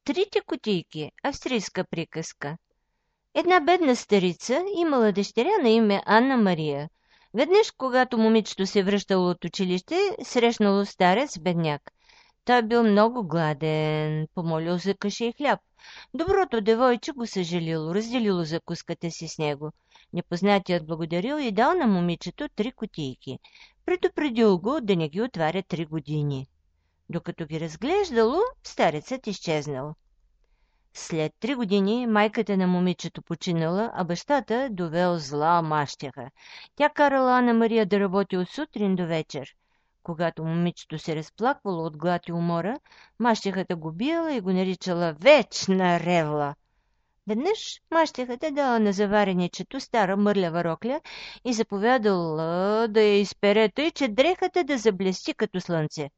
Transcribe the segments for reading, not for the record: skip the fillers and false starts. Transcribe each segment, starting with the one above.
Трите кутийки. Австрийска приказка. Една бедна старица имала дъщеря на име Анна Мария. Веднъж, когато момичето се връщало от училище, срещнало старец бедняк. Той бил много гладен, помолил за каша и хляб. Доброто девойче го съжалило, разделило закуската си с него. Непознатият благодарил и дал на момичето 3 кутийки. Предупредил го да не ги отваря 3 години. Докато ги разглеждало, старецът изчезнал. След 3 години майката на момичето починала, а бащата довел зла мащеха. Тя карала Ана Мария да работи от сутрин до вечер. Когато момичето се разплаквало от глад и умора, мащехата го биела и го наричала вечна ревла. Веднъж мащехата дала на завареничето стара мърлява рокля и заповядала да я изпере тъй, че дрехата да заблести като слънце.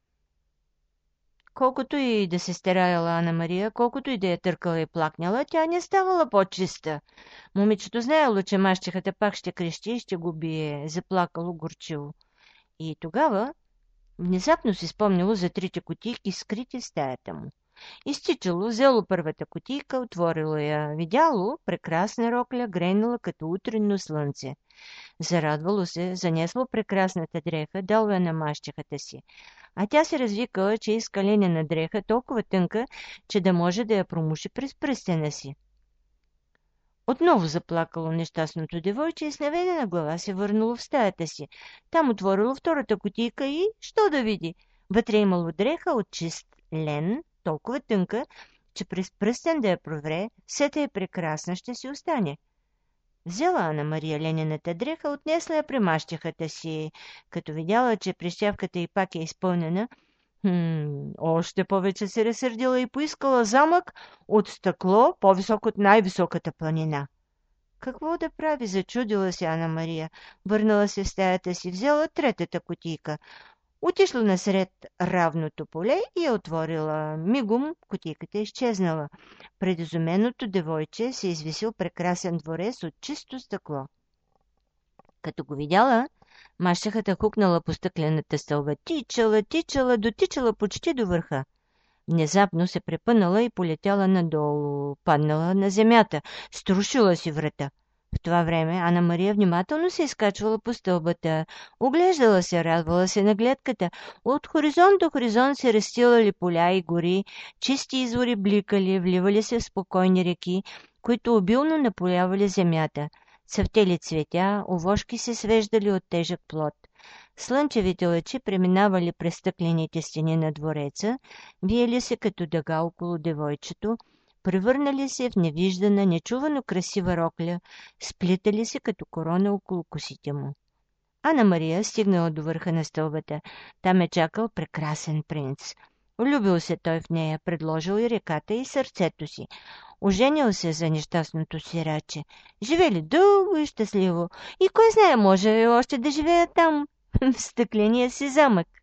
Колкото и да се стараяла Ана Мария, колкото и да я търкала и плакняла, тя не ставала по-чиста. Момичето знаело, че мащехата пак ще крещи и ще го бие, заплакало горчиво. И тогава внезапно си спомнило за 3 кутийки, скрити в стаята му. Изтичало, взело първата кутийка, отворило я, видяло прекрасна рокля, грейнала като утринно слънце. Зарадвало се, занесло прекрасната дреха, дало я на мащехата си. А тя се развикала, че иска ленена дреха, толкова тънка, че да може да я промуши през пръстена си. Отново заплакало нещастното девойче и с наведена глава се върнало в стаята си. Там отворило втората кутийка и, що да види, вътре имало дреха от чист лен, толкова тънка, че през пръстен да я провре, сета е прекрасна ще си остане. Взела Ана Мария ленената дреха, отнесла я при мащехата си. Като видяла, че прищявката й пак е изпълнена, още повече се разсърдила и поискала замък от стъкло, по-висок от най-високата планина. Какво да прави, зачудила се Ана Мария. Върнала се в стаята си, взела третата кутийка. Отишла насред равното поле и я отворила. Мигом кутийката изчезнала. Пред изуменото девойче се извисил прекрасен дворец от чисто стъкло. Като го видяла, мащехата хукнала по стъклената стълба. Тичала, дотичала почти до върха. Внезапно се препънала и полетяла надолу, паднала на земята, струшила си врата. В това време Ана Мария внимателно се изкачвала по стълбата, оглеждала се, радвала се на гледката. От хоризонт до хоризонт се разстилали поля и гори, чисти извори бликали, вливали се в спокойни реки, които обилно наполявали земята. Цъфтели цветя, овошки се свеждали от тежък плод. Слънчевите лъчи преминавали през стъклените стени на двореца, виели се като дъга около девойчето, превърнали се в невиждана, нечувано красива рокля, сплитали се като корона около косите му. Ана Мария стигнала до върха на стълбата. Там е чакал прекрасен принц. Влюбил се той в нея, предложил и реката и сърцето си. Оженил се за нещастното сираче. Живели дълго и щастливо. И кой знае, може още да живеят там, в стъкления си замък.